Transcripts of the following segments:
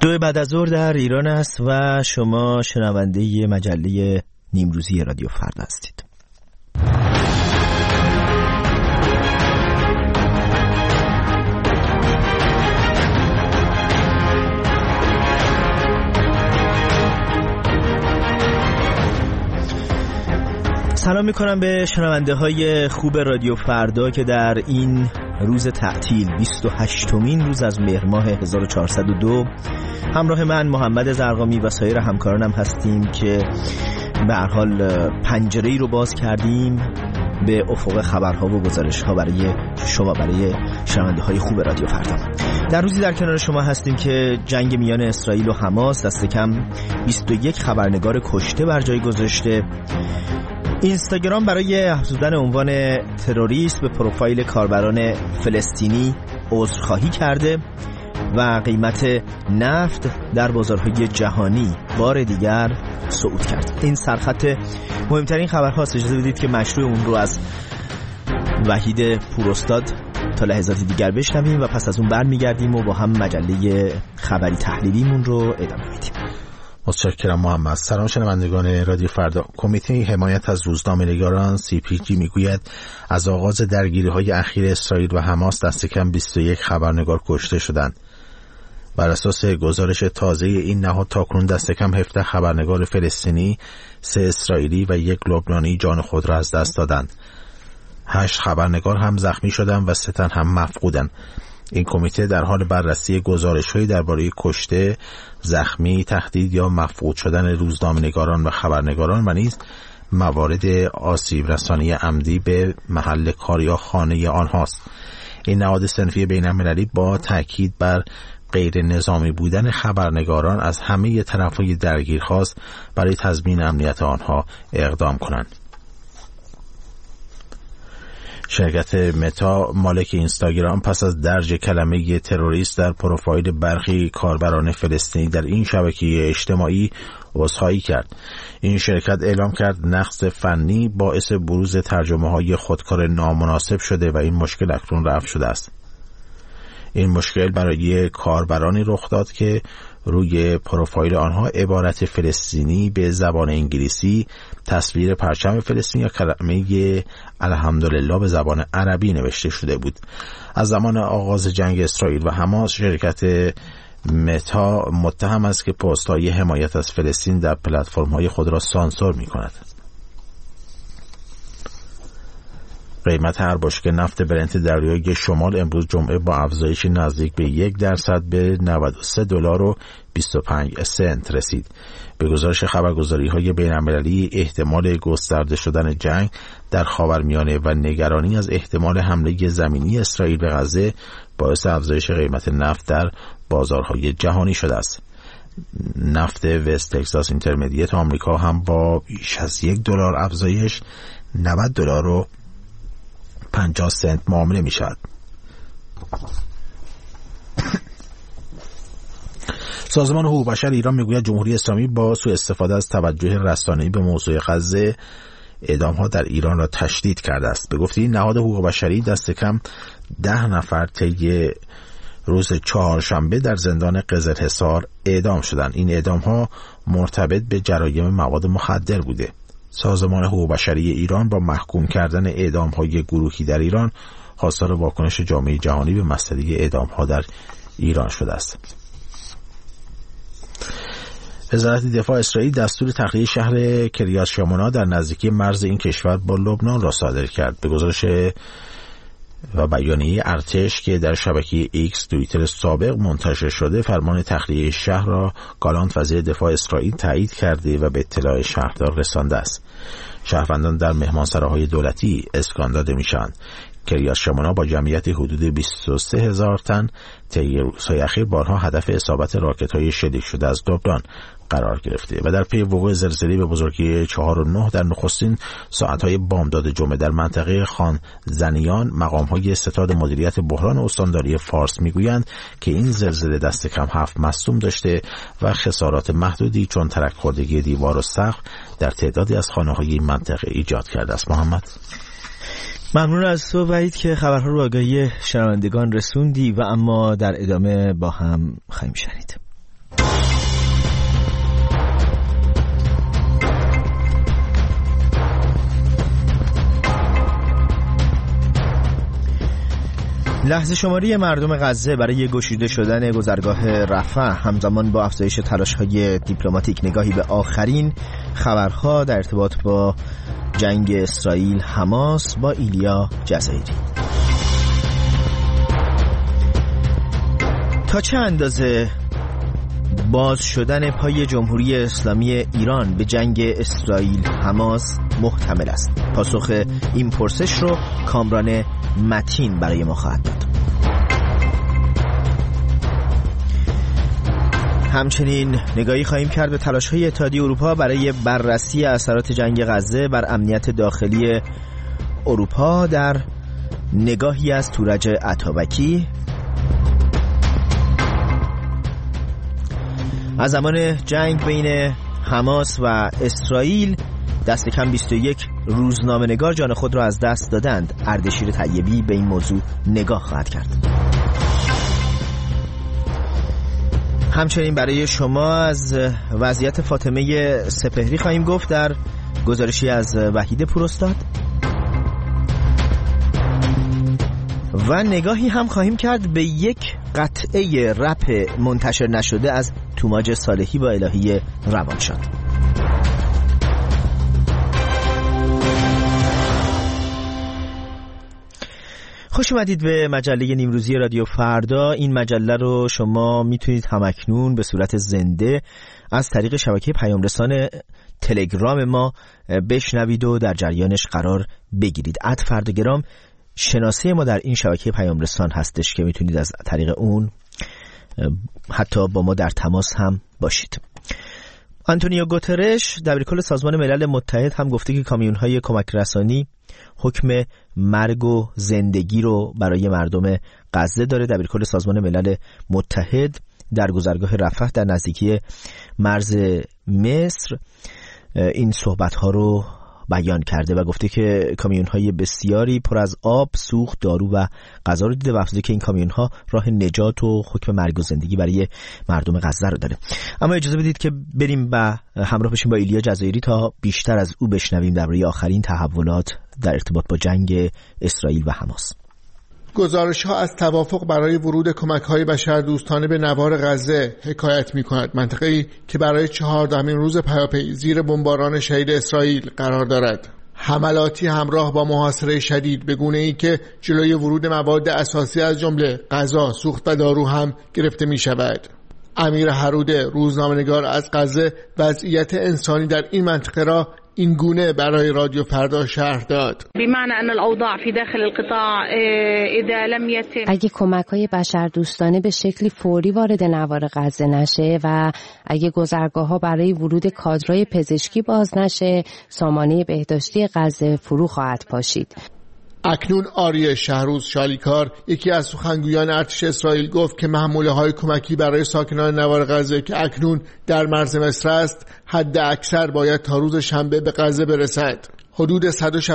2 بعد از ظهر در ایران است و شما شنونده مجله نیمروزی رادیو فردا هستید. سلام میکنم به شنونده های خوب رادیو فردا که در این روز تعطیل 28مین روز از مهر ماه 1402 همراه من محمد زرقامی و سایر همکارانم هستیم که به هر حال پنجره‌ای رو باز کردیم به افق خبرها و گزارش‌ها برای شما، برای شنونده های خوب رادیو فردا. در روزی در کنار شما هستیم که جنگ میان اسرائیل و حماس دست کم 21 خبرنگار کشته بر جای گذاشته. اینستاگرام برای افزودن عنوان تروریست به پروفایل کاربران فلسطینی عذرخواهی کرده و قیمت نفت در بازارهای جهانی بار دیگر صعود کرد. این سرخط مهمترین خبرهاست. اجازه بدید که مشروع اون رو از وحید پوراستاد تا لحظات دیگر بشنویم و پس از اون برمیگردیم و با هم مجله خبری تحلیلیمون رو ادامه میدیم. متشکرم محمد. سلام شنوندگان رادیو فردا. کمیته حمایت از روزنامه‌نگاران CPG میگوید از آغاز درگیری‌های اخیر اسرائیل و حماس دست کم 21 خبرنگار کشته شدند. بر اساس گزارش تازه این نهاد تاکنون دست کم 17 خبرنگار فلسطینی، 3 اسرائیلی و 1 لبنانی جان خود را از دست دادند. 8 خبرنگار هم زخمی شدند و 3 تن هم مفقودند. این کمیته در حال بررسی گزارش‌هایی درباره کشته، زخمی، تهدید یا مفقود شدن روزنامه‌نگاران و خبرنگاران و نیز موارد آسیب رسانی عمدی به محل کار یا خانه آنهاست. این نهاد صنفی بین‌المللی با تاکید بر غیر نظامی بودن خبرنگاران از همه طرف‌های درگیر خواست برای تضمین امنیت آنها اقدام کنند. شرکت متا مالک اینستاگرام پس از درج کلمه تروریست در پروفایل برخی کاربران فلسطینی در این شبکه اجتماعی عذرخواهی کرد. این شرکت اعلام کرد نقص فنی باعث بروز ترجمه‌های خودکار نامناسب شده و این مشکل اکنون رفع شده است. این مشکل برای کاربرانی رخ داد که روی پروفایل آنها عبارت فلسطینی به زبان انگلیسی، تصویر پرچم فلسطین یا کلمه الحمدلله به زبان عربی نوشته شده بود. از زمان آغاز جنگ اسرائیل و حماس شرکت متا متهم است که پست‌های حمایت از فلسطین در پلتفرم‌های خود را سانسور می‌کند. قیمت هر بشکه نفت برنت دریای شمال امروز جمعه با افزایش نزدیک به 1% به $93.25 رسید. به گزارش خبرگزاری‌های بین‌المللی احتمال گسترده شدن جنگ در خاورمیانه و نگرانی از احتمال حمله زمینی اسرائیل به غزه باعث افزایش قیمت نفت در بازارهای جهانی شده است. نفت وست تگزاس اینترمدیت آمریکا هم با بیش از $1 افزایش $90.50 معامله می شود. سازمان حقوق بشر ایران میگوید جمهوری اسلامی با سوء استفاده از توجه رسانه‌ای به موضوع غزه اعدام‌ها در ایران را تشدید کرده است. به گفته نهاد حقوق بشری دست کم 10 نفر طی روز چهارشنبه در زندان قزلحصار اعدام شدند. این اعدام‌ها مرتبط به جرایم مواد مخدر بوده. سازمان حقوق بشری ایران با محکوم کردن اعدام‌های گروهی در ایران خواستار واکنش جامعه جهانی به مسئله اعدام‌ها در ایران شده است. وزارت دفاع اسرائیل دستور تخلیه شهر کریات شمونا در نزدیکی مرز این کشور با لبنان را صادر کرد. به گزارش و بیانیه ارتش که در شبکه ایکس توییتر سابق منتشر شده، فرمان تخلیه شهر را گالانت وزیر دفاع اسرائیل تایید کرده و به اطلاع شهردار رسانده است. شهروندان در مهمانسراهای دولتی اسکان داده میشن. کریات شمونا با جمعیت حدود 23,000 تن طی روزهای اخیر بارها هدف اصابت راکت‌های شلیک شده از لبنان قرار گرفته و در پی وقوع زلزله به بزرگی 4.9 در نخستین ساعت‌های بامداد جمعه در منطقه خان زنیان، مقام‌های ستاد مدیریت بحران استانداری فارس میگویند که این زلزله دست کم 7 مصدوم داشته و خسارات محدودی چون ترک خوردگی دیوار و سقف در تعدادی از خانه‌های این منطقه ایجاد کرده است. محمد، ممنون از تو وحید که خبرها رو آگاهی شنوندگان رسوندی و اما در ادامه با هم خواهیم شنید. لحظه شماری مردم غزه برای گشوده شدن گذرگاه رفح همزمان با افزایش تلاش‌های دیپلماتیک نگاهی به آخرین خبرها در ارتباط با جنگ اسرائیل حماس با ایلیا جزایری. تا چه اندازه باز شدن پای جمهوری اسلامی ایران به جنگ اسرائیل حماس محتمل است؟ پاسخ این پرسش رو کامران متین برای ما خواهد داد. همچنین نگاهی خواهیم کرد به تلاش‌های اتحادیه اروپا برای بررسی اثرات جنگ غزه بر امنیت داخلی اروپا در نگاهی از تورج عطابکی. از زمان جنگ بین حماس و اسرائیل دست کم 21 روزنامه‌نگار جان خود را از دست دادند. اردشیر طیبی به این موضوع نگاه خواهد کرد. همچنین برای شما از وضعیت فاطمه سپهری خواهیم گفت در گزارشی از وحید پوراستاد و نگاهی هم خواهیم کرد به یک قطعه رپ منتشر نشده از توماج صالحی با الهی روانشاد. خوش اومدید به مجله نیمروزی رادیو فردا. این مجله رو شما میتونید همکنون به صورت زنده از طریق شبکه پیامرسان تلگرام ما بشنوید و در جریانش قرار بگیرید. @فرداگرام شناسه ما در این شبکه پیامرسان هستش که میتونید از طریق اون حتی با ما در تماس هم باشید. آنتونیو گوترش دبیرکل سازمان ملل متحد هم گفته که کامیون‌های کمک رسانی حکم مرگ و زندگی رو برای مردم غزه داره. دبیرکل سازمان ملل متحد در گذرگاه رفح در نزدیکی مرز مصر این صحبت‌ها رو بیان کرده و گفته که کامیون‌های بسیاری پر از آب، سوخت، دارو و غذا رو دیده و افزوده که این کامیون‌ها راه نجات و حکم مرگ و زندگی برای مردم غزه رو داره. اما اجازه بدید که بریم و همراه بشیم با ایلیا جزایری تا بیشتر از او بشنویم درباره آخرین تحولات در ارتباط با جنگ اسرائیل و حماس. گزارش‌ها از توافق برای ورود کمک‌های بشردوستانه به نوار غزه حکایت می‌کند. منطقه‌ای که برای 14مین روز پیاپی زیر بمباران شدید اسرائیل قرار دارد. حملاتی همراه با محاصره شدید به گونه‌ای که جلوی ورود مواد اساسی از جمله غذا، سوخت و دارو هم گرفته می‌شود. امیر هروده، روزنامه‌نگار از غزه، وضعیت انسانی در این منطقه را این گونه برای رادیو فردا شرح داد. بمعنى ان الاوضاع في داخل القطاع اذا لم يتم اگه کمک‌های بشردوستانه به شکلی فوری وارد نوار غزه نشه و اگه گذرگاه‌ها برای ورود کادرهای پزشکی باز نشه، سامانه بهداشتی غزه فرو خواهد پاشید. اکنون آریه شهروز شالیکار، یکی از سخنگویان ارتش اسرائیل، گفت که محموله‌های کمکی برای ساکنان نوار غزه که اکنون در مرز مصر است، حد اکثر باید تا روز شنبه به غزه برسد. حدود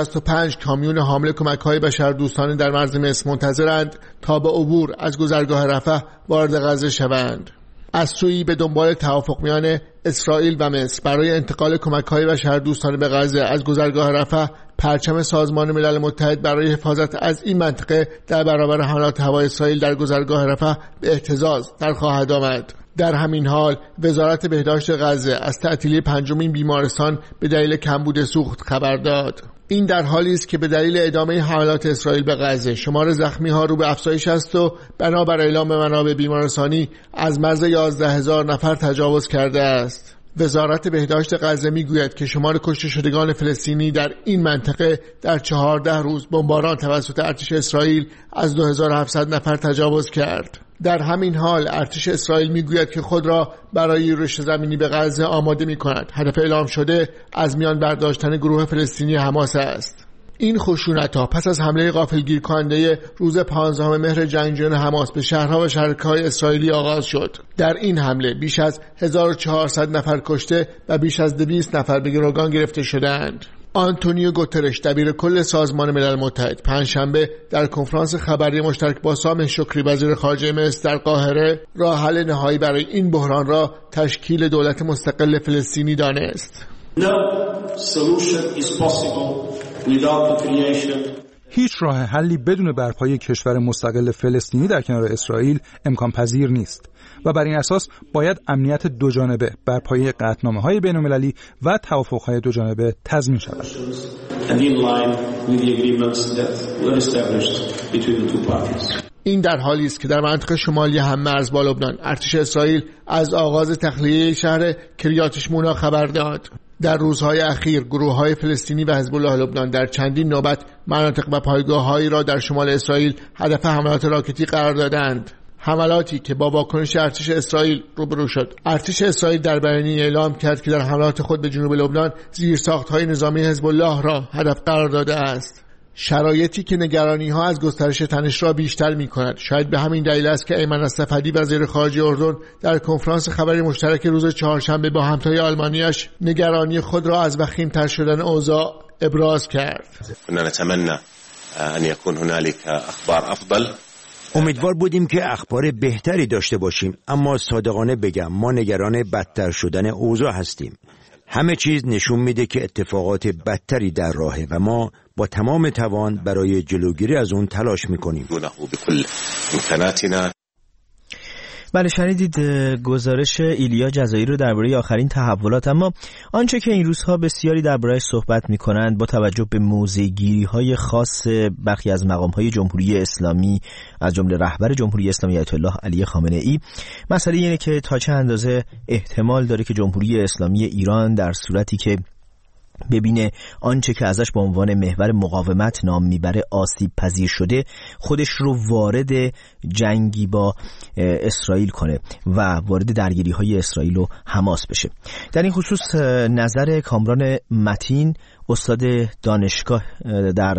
165 کامیون حامل کمک‌های بشردوستانه در مرز مصر منتظرند تا به عبور از گذرگاه رفح وارد غزه شوند. از سویی به دنبال توافق میان اسرائیل و مصر برای انتقال کمک‌های بشردوستانه به غزه از گذرگاه رفح، پرچم سازمان ملل متحد برای حفاظت از این منطقه در برابر حملات هوایی اسرائیل در گذرگاه رفح به اهتزاز در خواهد آمد. در همین حال وزارت بهداشت غزه از تعطیلی 5مین بیمارستان به دلیل کمبود سوخت خبر داد. این در حالی است که به دلیل ادامه حملات اسرائیل به غزه شمار زخمی‌ها رو به افزایش است و بنابر اعلام منابع بیمارستانی از مرز 11,000 نفر تجاوز کرده است. وزارت بهداشت غزه میگوید که شمار کشته شدگان فلسطینی در این منطقه در 14 روز بمباران توسط ارتش اسرائیل از 2700 نفر تجاوز کرد. در همین حال ارتش اسرائیل میگوید که خود را برای یورش زمینی به غزه آماده می‌کند. هدف اعلام شده از میان برداشتن گروه فلسطینی حماس است. این خشونت‌ها پس از حمله غافلگیر کننده روز 15 مهر جنگجویان حماس به شهرها و شهرک‌های اسرائیلی آغاز شد. در این حمله بیش از 1400 نفر کشته و بیش از 200 نفر به گروگان گرفته شدند. آنتونیو گوترش دبیرکل سازمان ملل متحد پنجشنبه در کنفرانس خبری مشترک با سامح شکری وزیر خارجه مصر در قاهره راه حل نهایی برای این بحران را تشکیل دولت مستقل فلسطینی دانست. No solution is possible without the creation. هیچ راه حلی بدون برپایی کشور مستقل فلسطینی در کنار اسرائیل امکان پذیر نیست و بر این اساس باید امنیت دوجانبه بر پایه قطعنامه‌های بین‌المللی و توافق‌های دوجانبه تضمین شود. این در حالی است که در منطقه شمالی هم‌مرز با لبنان ارتش اسرائیل از آغاز تخلیه شهر کریات شمونا خبر داد. در روزهای اخیر گروه‌های فلسطینی و حزب الله لبنان در چندین نوبت مناطق و پایگاه‌هایی را در شمال اسرائیل هدف حملات راکتی قرار دادند. حملاتی که با واکنش ارتش اسرائیل روبرو شد. ارتش اسرائیل در بیانیه اعلام کرد که در حملات خود به جنوب لبنان زیرساخت‌های نظامی حزب الله را هدف قرار داده است. شرایطی که نگرانی‌ها از گسترش تنش را بیشتر می‌کند. شاید به همین دلیل است که ایمن الصفدی وزیر خارجه اردن در کنفرانس خبری مشترک روز چهارشنبه با همتای آلمانیش نگرانی خود را از وخیم‌تر شدن اوضاع ابراز کرد. نتمنى ان يكون هنالك اخبار افضل. امیدوار بودیم که اخبار بهتری داشته باشیم، اما صادقانه بگم ما نگران بدتر شدن اوضاع هستیم. همه چیز نشون میده که اتفاقات بدتری در راهه و ما با تمام توان برای جلوگیری از اون تلاش میکنیم. بله، شنیدید گزارش ایلیا جزایی رو درباره آخرین تحولات. اما آنچه که این روزها بسیاری درباره‌اش صحبت می‌کنند با توجه به موضع‌گیری‌های خاص برخی از مقام‌های جمهوری اسلامی از جمله رهبر جمهوری اسلامی آیت الله علی خامنه‌ای، مسئله اینه که تا چه اندازه احتمال داره که جمهوری اسلامی ایران در صورتی که ببینه آنچه که ازش به عنوان محور مقاومت نام میبره آسیب پذیر شده، خودش رو وارد جنگی با اسرائیل کنه و وارد درگیری های اسرائیل و حماس بشه. در این خصوص نظر کامران متین، استاد دانشگاه در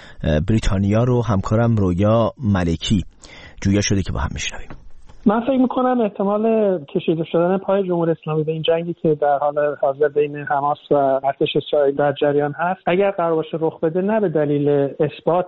بریتانیا رو همکارم رویا ملکی جویا شده که با هم میشنویم. من فکر میکنم احتمال کشیده شدن پای جمهوری اسلامی به این جنگی که در حال حاضر بین حماس و ارتش اسرائیل در جریان هست، اگر قرار باشه رخ بده، نه به دلیل اثبات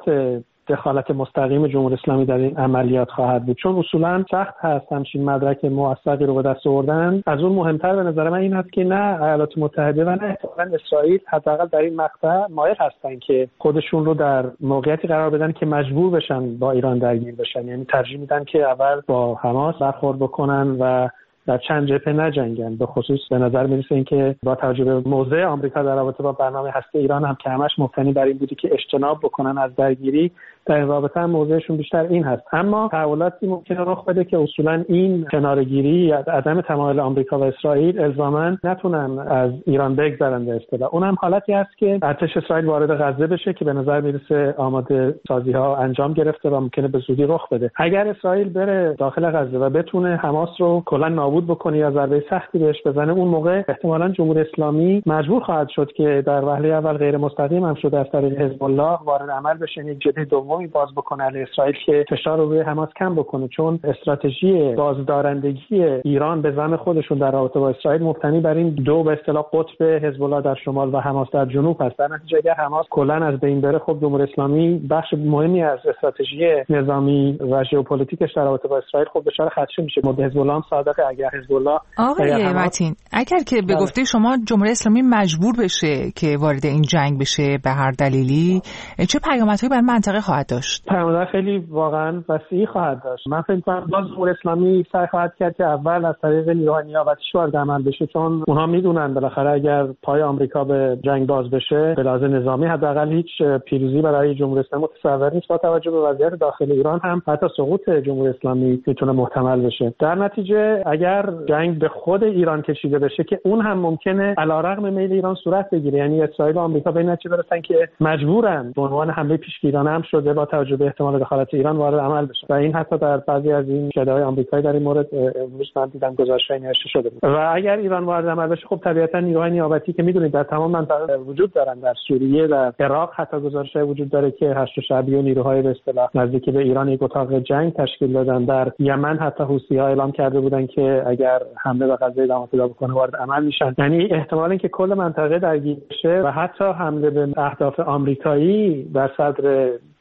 دخالت مستقیم جمهوری اسلامی در این عملیات خواهد بود، چون اصولا سخت هست همچین مدرک موثقی رو به دست آوردن. از اون مهمتر به نظر من این هست که نه ایالات متحده و نه احتمالاً اسرائیل حداقل در این مقطع مایل هستن که خودشون رو در موقعیتی قرار بدن که مجبور بشن با ایران درگیر بشن، یعنی ترجیح میدن که اول با حماس برخورد بکنن و در چند جبهه نجنگن. به خصوص به نظر میرسه این که با توجه به موضع آمریکا در رابطه با برنامه هسته ایران هم که همش مبتنی بر این بودی که اجتناب بکنن از درگیری، در این رابطه هم موضعشون بیشتر این هست. اما تحولاتی ممکنه رخ بده که اصولا این کناره‌گیری، عدم تمایل آمریکا و اسرائیل الزاما نتونن از ایران بگذرن به اصطلاح. اونم حالتی هست که ارتش اسرائیل وارد غزه بشه که به نظر میرسه آماده سازی ها انجام گرفته و ممکنه به زودی رخ بده. اگر اسرائیل بره داخل غزه و بتونه حماس رو کلا نابود بکنه یا ضربه سختی بهش بزنه، اون موقع احتمالاً جمهوری اسلامی مجبور خواهد شد که در وهله اول غیر مستقیم هم شده از طریق حزب الله وارد عمل بشه، یک جبهه دومی باز بکنه علیه اسرائیل که فشار رو روی حماس کم بکنه، چون استراتژی بازدارندگی ایران به زعم خودشون در رابطه با اسرائیل مبتنی بر این دو به اصطلاح قطب حزب الله در شمال و حماس در جنوب هست. در نتیجه اگر حماس کلا از بین بره، خب جمهوری اسلامی بخش مهمی از استراتژی نظامی و ژئوپلیتیکش در رابطه با اسرائیل خب دچار خدشه میشه. مورد حزب الله هم صادقه. اگر حزب الله آقای متین، اگر که به گفته شما جمهوری اسلامی مجبور بشه که وارد این جنگ بشه به هر دلیلی، چه پیامدهایی برای منطقه خواهد داشت؟ پیامدهای خیلی واقعا وسیعی خواهد داشت. من فکر می‌کنم باز جمهوری اسلامی سعی خواهد کرد که اول از طریق نیروهای نیابتیش وارد عمل بشه، چون اونها میدونن بالاخره اگر پای آمریکا به جنگ باز بشه به لحاظ نظامی حداقل هیچ پیروزی برای جمهوری اسلامی متصور نیست. با توجه به وضعیت داخل ایران هم حتی سقوط جمهوری اسلامی میتونه محتمل بشه. در نتیجه اگر جنگ به خود ایران کشیده بشه که اون هم ممکنه علیرغم میل ایران صورت بگیره، یعنی اسرائیل و آمریکا به این نتیجه برسن که مجبورن به عنوان حمله پیشگیرانه هم شده با توجه به احتمال دخالت ایران وارد عمل بشه و این حتی در بعضی از این شهادهای آمریکایی در این مورد امروز من دیدم گزارش‌های نوشته شده بود. و اگر ایران وارد عمل بشه، خب طبیعتا نیروهای نیابتی که میدونید در تمام منطقه وجود دارن، در سوریه، در عراق حتی گزارش‌های وجود داره که هشت شعبی و نیروهای به اصطلاح نزدیک به ایران یک اتاق جنگ تشکیل دادن. در یمن حتی حوثی‌ها اعلام کرده بودن که اگر حمله به غزه ادامه پیدا بکنه وارد عمل میشن. یعنی احتمال اینکه کل منطقه درگیر بشه و حتی حمله به اهداف آمریکایی در صدر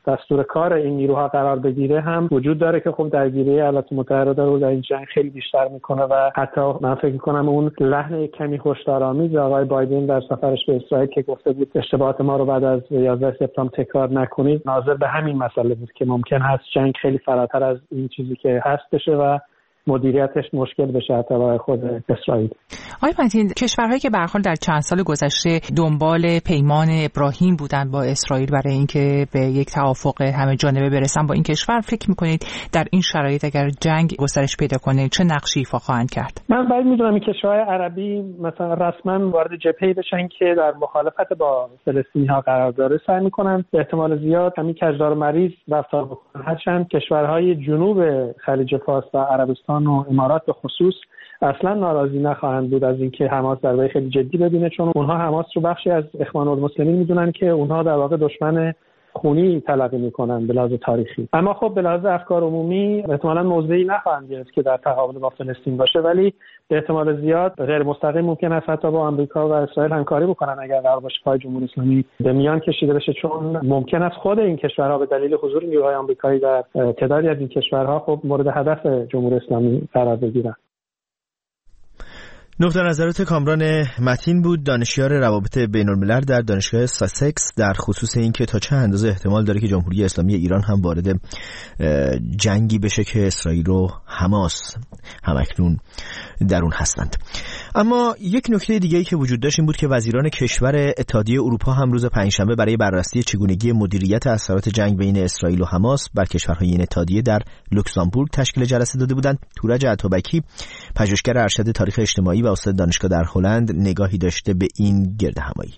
دستور کار این نیروها قرار بگیره هم وجود داره که خب درگیری ایالات متحده رو در این جنگ خیلی بیشتر میکنه و حتی من فکر میکنم اون لحن کمی هشدارآمیز آقای بایدن در سفرش به اسرائیل که گفته بود اشتباهات ما رو بعد از 11 سپتامبر تکرار نکنید، ناظر به همین مسئله بود که ممکن هست جنگ خیلی فراتر از این چیزی که هست بشه و مدیریتش مشکل بشه حتی برای خود اسرائیل. آقای متین، کشورهایی که به هر حال در چند سال گذشته دنبال پیمان ابراهیم بودن با اسرائیل برای اینکه به یک توافق همه جانبه برسن با این کشور، فکر می‌کنید در این شرایط اگر جنگ گسترش پیدا کنه چه نقشی ایفا خواهند کرد؟ من باید می‌دونم این کشورهای عربی مثلا رسما وارد جبهه‌ای بشن که در مخالفت با فلسطینی‌ها قرار داره، سعی می‌کنن به احتمال زیاد همین کجدار مریض رفتار بکنن. هرچند کشورهای جنوب خلیج فارس و عربستان و امارات به خصوص اصلا ناراضی نخواهند بود از اینکه حماس ضربه خیلی جدی ببینه، چون اونها حماس رو بخشی از اخوان المسلمین میدونن که اونها در واقع دشمن خونی تلقی میکنن به لحاظ تاریخی. اما خب به لحاظ افکار عمومی احتمالاً موضعی نخواهند گرفت که در تقابل با فلسطین باشه، ولی به احتمال زیاد غیر مستقیم ممکن است حتی با آمریکا و اسرائیل همکاری بکنن اگر قرار باشه پای جمهوری اسلامی به میان کشیده بشه، چون ممکن است خود این کشورها به دلیل حضور نیروهای آمریکایی در تعدادی از این کشورها خب مورد هدف جمهوری اسلامی قرار بگیرن. نقطه نظرات کامران متین بود، دانشیار روابط بین‌الملل در دانشگاه ساسکس، در خصوص اینکه تا چه اندازه احتمال داره که جمهوری اسلامی ایران هم وارد جنگی بشه که اسرائیل و حماس همکنون در اون هستند. اما یک نکته دیگه‌ای که وجود داشت این بود که وزیران کشور اتحادیه اروپا هم روز پنجشنبه برای بررسی چگونگی مدیریت اثرات جنگ بین اسرائیل و حماس بر کشورهای این اتحادیه در لوکزامبورگ تشکیل جلسه داده بودند. تورج عطابکی، پژوهشگر ارشد تاریخ اجتماعی و استاد دانشگاه در هلند، نگاهی داشته به این گردهمایی.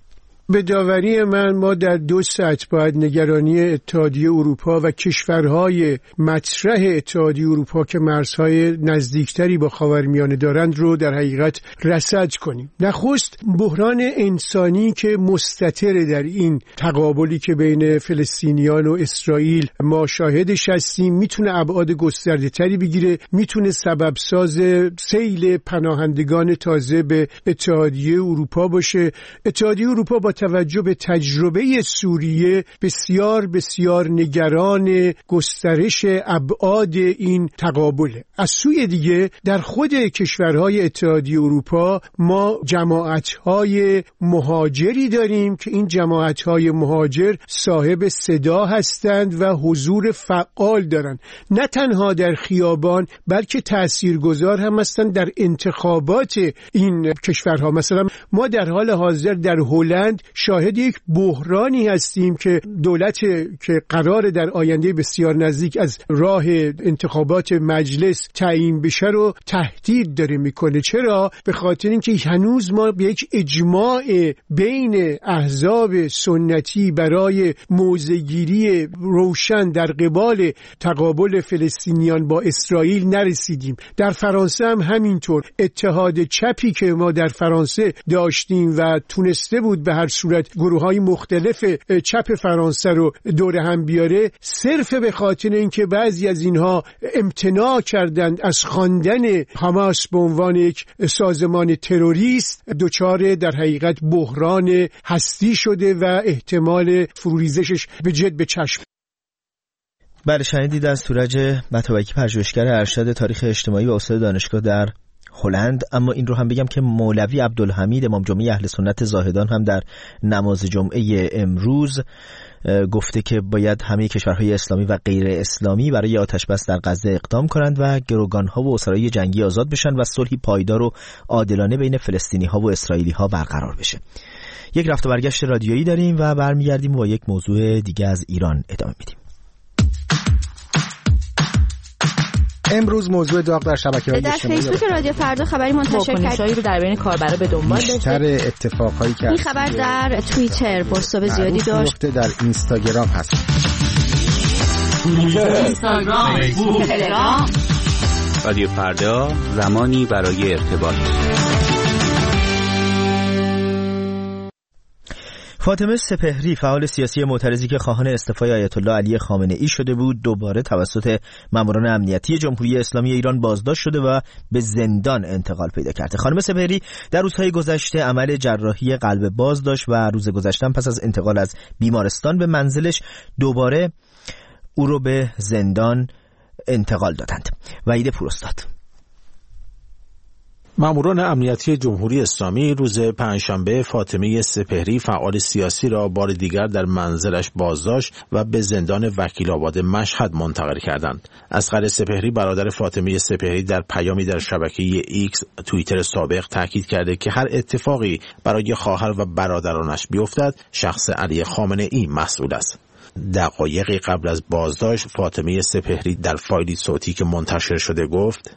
به داوری من ما در دو سطح باید نگرانی اتحادیه اروپا و کشورهای مطرح اتحادیه اروپا که مرزهای نزدیکتری با خاورمیانه دارند رو در حقیقت رصد کنیم. نخست بحران انسانی که مستتر در این تقابلی که بین فلسطینیان و اسرائیل ما شاهدش هستیم میتونه ابعاد گسترده تری بگیره، میتونه سبب ساز سیل پناهندگان تازه به اتحادیه اروپا باشه. اتحادیه اروپا با توجه به تجربه سوریه بسیار بسیار نگران گسترش ابعاد این تقابله. از سوی دیگه در خود کشورهای اتحادیه اروپا ما جماعت‌های مهاجری داریم که این جماعت‌های مهاجر صاحب صدا هستند و حضور فعال دارند، نه تنها در خیابان بلکه تاثیرگذار هم هستند در انتخابات این کشورها. مثلا ما در حال حاضر در هلند شاهد یک بحرانی هستیم که دولت که قرار در آینده بسیار نزدیک از راه انتخابات مجلس تعیین بشه رو تهدید داره میکنه. چرا؟ به خاطر اینکه هنوز ما به یک اجماع بین احزاب سنتی برای موضع‌گیری روشن در قبال تقابل فلسطینیان با اسرائیل نرسیدیم. در فرانسه هم همینطور. اتحاد چپی که ما در فرانسه داشتیم و تونسته بود به هر صورت گروه‌های مختلف چپ فرانسه رو دور هم بیاره، صرف به خاطر اینکه بعضی از اینها امتناع کردند از خواندن حماس به عنوان یک سازمان تروریست، دچار در حقیقت بحران هستی شده و احتمال فروریزشش به جد به چشم. بله، شنیدید از تورج عطابکی، پژوهشگر ارشد تاریخ اجتماعی و استاد دانشگاه در هلند. اما این رو هم بگم که مولوی عبدالحمید امام جمعه اهل سنت زاهدان هم در نماز جمعه امروز گفته که باید همه کشورهای اسلامی و غیر اسلامی برای آتش بس در غزه اقدام کنند و گروگانها و اسرای جنگی آزاد بشن و صلحی پایدار و عادلانه بین فلسطینی‌ها و اسرائیلی‌ها برقرار بشه. یک رفت و برگشت رادیویی داریم و برمیگردیم و با یک موضوع دیگه از ایران ادامه میدیم. امروز موضوع داغ در شبکه‌های اجتماعی در فیسبوک رادیو فردا خبری منتشر کرد رو در بین کاربرا به دنبال داشت. بیشتر اتفاقایی که این خبر در توییتر پست‌های زیادی داشت. در اینستاگرام هست. اینستاگرام، تلگرام. رادیو فردا، زمانی برای ارتباط. فاطمه سپهری فعال سیاسی معترضی که خواهان استعفای آیت الله علی خامنه ای شده بود دوباره توسط ماموران امنیتی جمهوری اسلامی ایران بازداشت شده و به زندان انتقال پیدا کرده. خانم سپهری در روزهای گذشته عمل جراحی قلب باز داشت و روز گذشته پس از انتقال از بیمارستان به منزلش دوباره او رو به زندان انتقال دادند. وحید پوراستاد. ماموران امنیتی جمهوری اسلامی روز پنجشنبه فاطمه سپهری فعال سیاسی را بار دیگر در منزلش بازداشت و به زندان وکیل‌آباد مشهد منتقل کردند. اصغر سپهری برادر فاطمه سپهری در پیامی در شبکه ایکس توییتر سابق تاکید کرده که هر اتفاقی برای خواهر و برادرانش بیفتد شخص علی خامنه ای مسئول است. دقایقی قبل از بازداشت فاطمه سپهری در فایلی صوتی که منتشر شده گفت: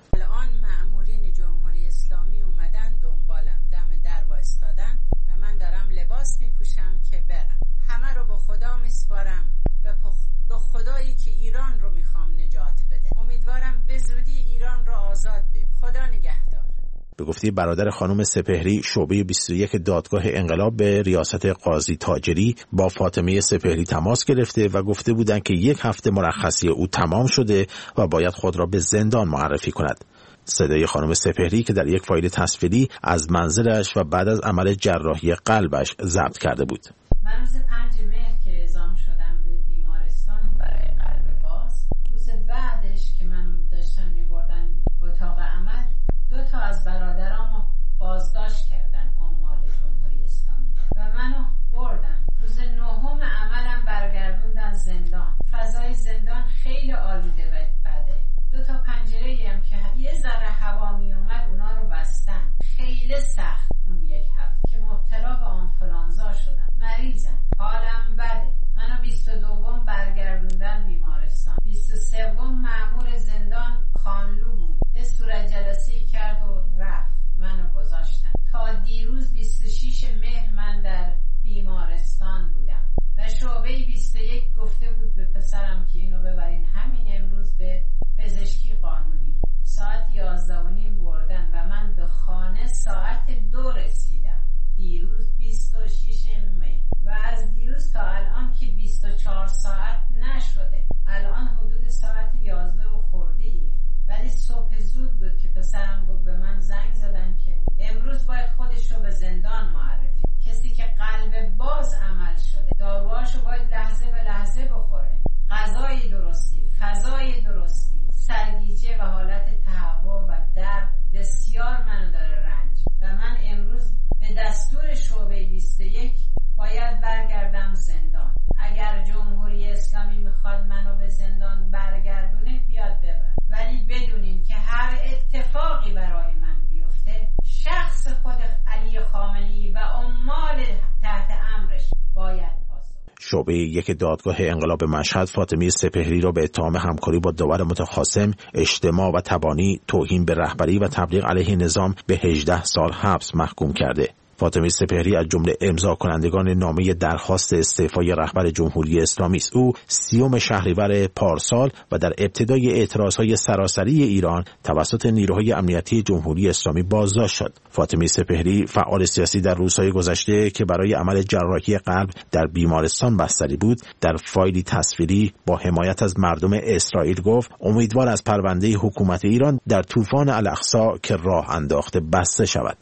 به گفته برادر خانم سپهری شعبه 21 دادگاه انقلاب به ریاست قاضی تاجری با فاطمه سپهری تماس گرفته و گفته بودند که 1 هفته مرخصی او تمام شده و باید خود را به زندان معرفی کند. صدای خانم سپهری که در یک فایل تصویری از منزلش و بعد از عمل جراحی قلبش ضبط کرده بود. من روز 5 مهر که اعزام شدم به بیمارستان برای قلب باز، روز بعدش که من داشتم می‌بردن اتاق عمل، 2 تا از برادرامو بازداشت کردن عمال جمهوری اسلامی و منو بردن. روز 9 عملم برگردوندن زندان. فضای زندان خیلی آلوده و بده. 2 تا پنجره‌ای هم که یه ذره هوا می اومد اونا رو بستن. خیلی سخت اون 1 هفته که مبتلا به آنفولانزا شدم. مریضم. حالم بده. منو 22 برگردوندن بیمارستان. 23 مأمور زندان خانلو بود. یه صورت جلسه‌ای کرد و رفت. منو گذاشتن. تا دیروز 26 مهر من در بیمارستان بودم و شعبه 21 گفته بود به پسرم که اینو ببرین همین امروز به پزشکی قانونی. ساعت 11:30 بردن و من به خانه ساعت 2 رسیدم. دیروز 26 مهر و از دیروز تا الان که 24 ساعت نشده. الان حدود ساعت 11 و خورده‌ایه. ولی صبح زود بود که پسرم گفت به من زنگ زدن که امروز باید خودش رو به زندان معرفی. کسی که قلب باز عمل شده داروهاشو باید لحظه به لحظه بخوره. غذای درستی، فضای درستی، سرگیجه و حالت تهوع و درد بسیار منو داره رنج و من امروز به دستور شعبه 21 باید برگردم زندان. اگر جمهوری اسلامی میخواد منو به زندان برگردونه بیاد ببر، ولی بدونین که هر اتفاقی برای من بیفته شخص خود علی خامنه‌ای و عمال تحت امرش باید شعبه 1 دادگاه انقلاب مشهد فاطمه سپهری را به اتهام همکاری با داور متخاصم، اجتماع و تبانی، توهین به رهبری و تبلیغ علیه نظام به 18 سال حبس محکوم کرده. فاطمه سپهری از جمله امضا کنندگان نامه درخواست استعفای رهبر جمهوری اسلامی است. او 30 شهریور پارسال و در ابتدای اعتراضهای سراسری ایران توسط نیروهای امنیتی جمهوری اسلامی بازداشت شد. فاطمه سپهری فعال سیاسی در روزهای گذشته که برای عمل جراحی قلب در بیمارستان بستری بود، در فایلی تصویری با حمایت از مردم اسرائیل گفت امیدوار از پرونده حکومت ایران در طوفان الاقصی که راه انداخته بسته شود.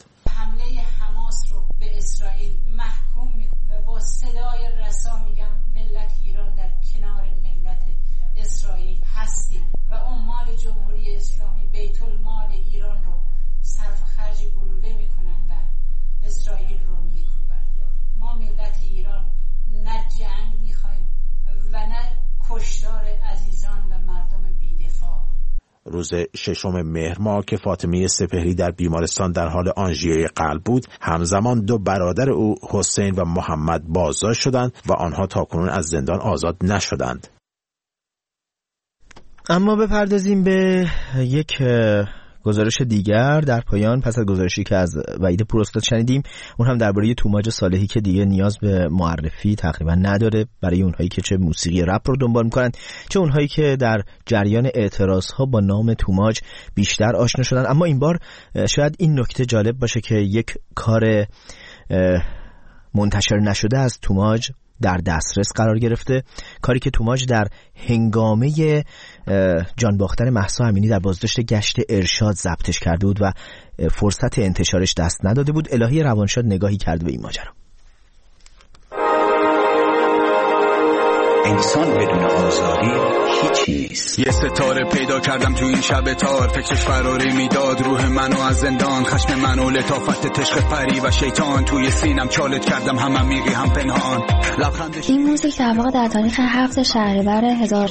اسرائیل محکوم میکنه و با صدای رسا میگم ملت ایران در کنار ملت اسرائیل هستیم و عمال جمهوری اسلامی بیت المال ایران رو صرف خرج گلوله میکنن و اسرائیل رو میکوبن. ما ملت ایران نه جنگ میخوایم و نه کشتار عزیزان و مردم بی‌دفاع. روز 6 مهر ماه که فاطمه سپهری در بیمارستان در حال آنژیوی قلب بود، همزمان 2 برادر او حسین و محمد بازداشت شدند و آنها تاکنون از زندان آزاد نشدند. اما بپردازیم به یک گزارش دیگر در پایان. پس از گزارشی که از وحید پوراستاد شنیدیم، اون هم درباره توماج صالحی که دیگه نیاز به معرفی تقریبا نداره برای اونهایی که چه موسیقی رپ رو دنبال میکنن چه اونهایی که در جریان اعتراضها با نام توماج بیشتر آشنا شدن. اما این بار شاید این نکته جالب باشه که یک کار منتشر نشده از توماج در دسترس قرار گرفته، کاری که توماج در هنگامه جان باختن مهسا امینی در بازداشت گشت ارشاد ضبطش کرده بود و فرصت انتشارش دست نداده بود. الهی روانشاد نگاهی کرد به این ماجرا. انسان بدون آزادی هیچ نیست. یه ستاره پیدا کردم تو این شب تار، فکرش فراری میداد روح منو از زندان، خشم منو لطافت تشخ پری و شیطان، توی سینم چالت کردم هم عمیقی هم پنهان. این موزیک در واقع در تاریخ 7 شهریور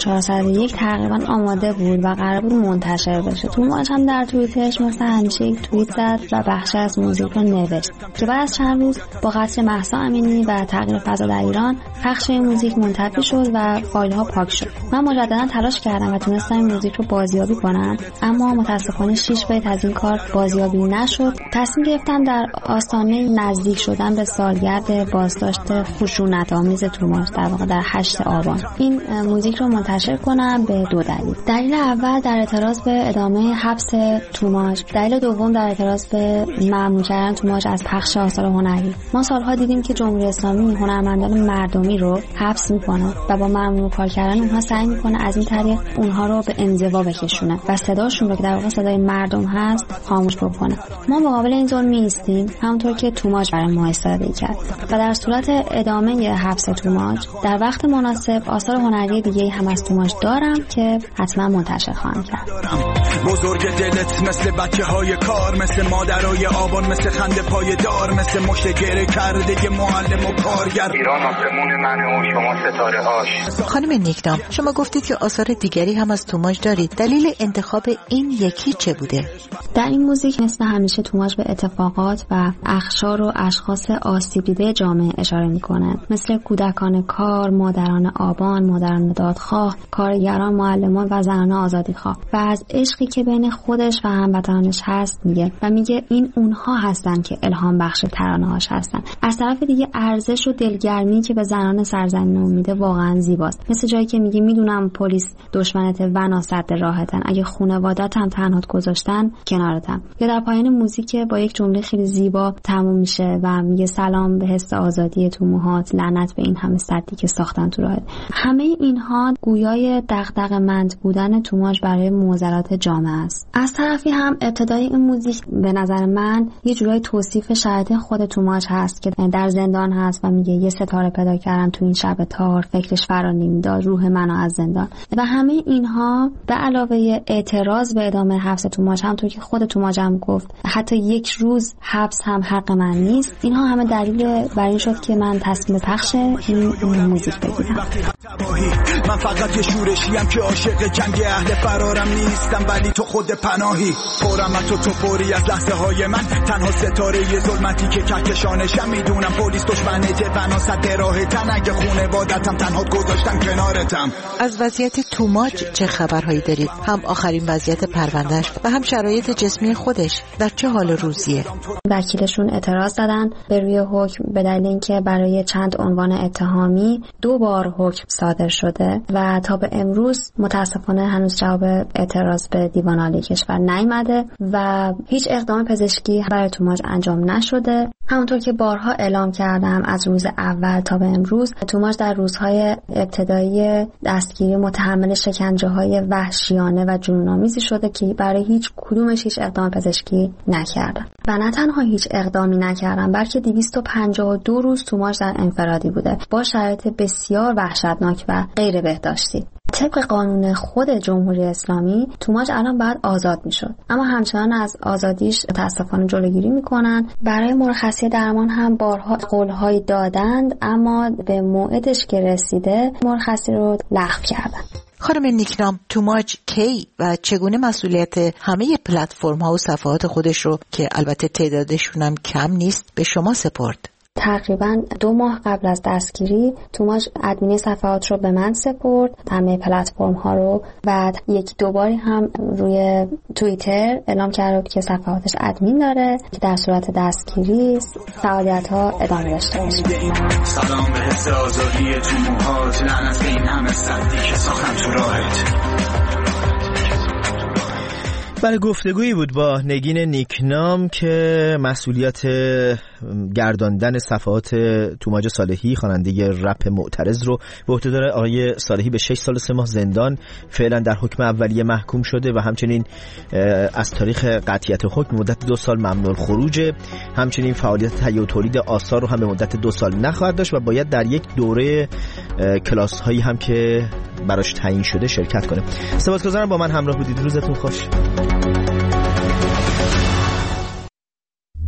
1401 تقریبا آماده بود و قرار بود منتشر بشه. توماج هم در توییتش مثل همیشه یک توییت زد و بخش از موزیک رو نوشت که بعد از چند روز با قتل مهسا امینی و تغییر فضا در ایران پخش این موزیک منتفی شد و فایل ها پاک شد. من مجددا تلاش کردم و تونستم این موزیک رو بازیابی کنم، اما متاسفانه 6 بیت از این کار بازیابی نشد. تصمیم گرفتم در آستانه نزدیک شدن به سالگرد بازداشت خشونت‌آمیز توماج در واقع در 8 آبان این موزیک رو منتشر کنم به 2 دلیل. دلیل اول در اعتراض به ادامه حبس توماج، دلیل دوم در اعتراض به ممنوع کردن توماج از پخش آثار هنری. ما سالها دیدیم که جمهوری اسلامی هنرمندان مردمی رو حبس میکنه و با ممنوع کار کردن اونها سعی میکنه از این طریق اونها رو به انزوا بکشونه و صداشون رو که در واقع صدای مردم هست خاموش بکنه. ما مقابل این ظلم میایستیم، همونطور که توماج برای ما استفاده کرد و در صورت ادامه حبس توماج در وقت مناسب آثار هنری دیگه هم از توماج دارم که حتما منتشر خواهم کرد. بزرگ دلت مثل بچه‌های کار، مثل مادرای آبان، مثل خنده پایدار، مثل مشت گره کرده معلم و کارگر. ایران آسمون منه و شما ستاره هاش. خانم نیکنام، شما گفتید که آثار دیگری هم از توماج دارید. دلیل انتخاب این یکی چه بوده؟ در این موزیک مثل همیشه توماج به اتفاقات و اقشار و اشخاص آسیب دیده جامعه اشاره میکنه، مثل کودکان کار، مادران آبان، مادران دادخواه، کارگران، معلمان و زنان آزادیخواه و از عشقی که بین خودش و هموطنانش هست میگه و میگه این اونها هستن که الهام بخش ترانه‌هاش هستن. از طرف دیگه ارزش و دلگرمی که به زنان سرزمین میده واقعا زیباست، مثل جایی که میگه میدونم پلیس دشمنت و ناسد راحتن، اگه خانواده‌ات هم تنهات گذاشتن کنارتم. یا در پایان موزیک با یک جمله خیلی زیبا تموم میشه و میگه سلام به حس آزادی تو موهات، لعنت به این همه سدی که ساختن تو راهت. همه اینها گویای دغدغه‌مند بودن توماج برای معضلات جامعه است. از طرفی هم ابتدای این موزیک به نظر من یه جورای توصیف شرایط خود توماج هست که در زندان هست و میگه یه ستاره پیدا کردم تو این شب تار، فکرش فرا نمیداد روح منو از زندان. و همه اینها به علاوه اعتراض به ادامه حبس توماج، همونطور که خود توماج هم گفت حتی یک روز حبس هم حق من نیست، اینها همه دلیل بر این شد که من تصمیم پخش این موزیک بگیرم. من فقط یه شورشیم که عاشق جنگ اهل فرارم نیستم، ولی تو خود پناهی پرم تو پوری از لحظه های من، تنها ستاره یه ظلمتی که کهکشانشم، میدونم پلیس دشمنته و ناسد راهتن، اگه خونوادتم تنها گذاشتم کنارتم. از وضعیت توماج چه خبرهایی دارید؟ هم آخرین وضعیت پروندهش و هم شرایط جسمی خودش در چه حال روزیه؟ وکیلشون اعتراض زدن به روی حکم به دلیل اینکه برای چند عنوان اتهامی 2 بار حکم صادر شده و تا به امروز متاسفانه هنوز جواب اعتراض به دیوان عالی کشور نیامده و هیچ اقدام پزشکی برای توماج انجام نشده. همونطور که بارها اعلام کردم از روز اول تا به امروز توماج در روزهای ابتدایی دستگیری متحمل شکنجه‌های وحشیانه و جنون‌آمیزی شده که برای هیچ کدومش هیچ اقدام پزشکی نکردن و نه تنها هیچ اقدامی نکردن بلکه 252 روز توماج در انفرادی بوده با شرایط بسیار وحشتناک و غیر بهداشتی. طبق قانون خود جمهوری اسلامی توماج الان باید آزاد میشد، اما همچنان از آزادیش متاسفانه جلوگیری میکنن. برای مرخصی درمان هم بارها قولهایی دادند اما به موعدش که رسیده مرخصی رو لغو کردن. خانم نیکنام، توماج کی و چگونه مسئولیت همه پلتفرم ها و صفحات خودش رو که البته تعدادشون هم کم نیست به شما سپرد؟ تقریبا 2 ماه قبل از دستگیری توماج ادمینی صفحات رو به من سپرد، همه پلتفرم ها رو. بعد 1-2 باری هم روی توییتر اعلام کرد که صفحاتش ادمین داره که در صورت دستگیری فعالیت ها ادامه داشته باشه. سلام به حس آزادی تو موهات، لعنت به این همه سدی که ساختن تو راهت. برای گفتگویی بود با نگین نیکنام که مسئولیت گرداندن صفحات توماج صالحی خواننده رپ معترض رو به عهده داره. آقای صالحی به 6 سال و 3 ماه زندان فعلا در حکم اولیه محکوم شده و همچنین از تاریخ قطعیت حکم مدت 2 سال ممنوع الخروج. همچنین فعالیت تهیه و تولید آثار رو هم به مدت 2 سال نخواهد داشت و باید در یک دوره کلاس هایی هم که براش تعیین شده شرکت کنه. سپاسگزارم با من همراه بودید. روزتون خوش.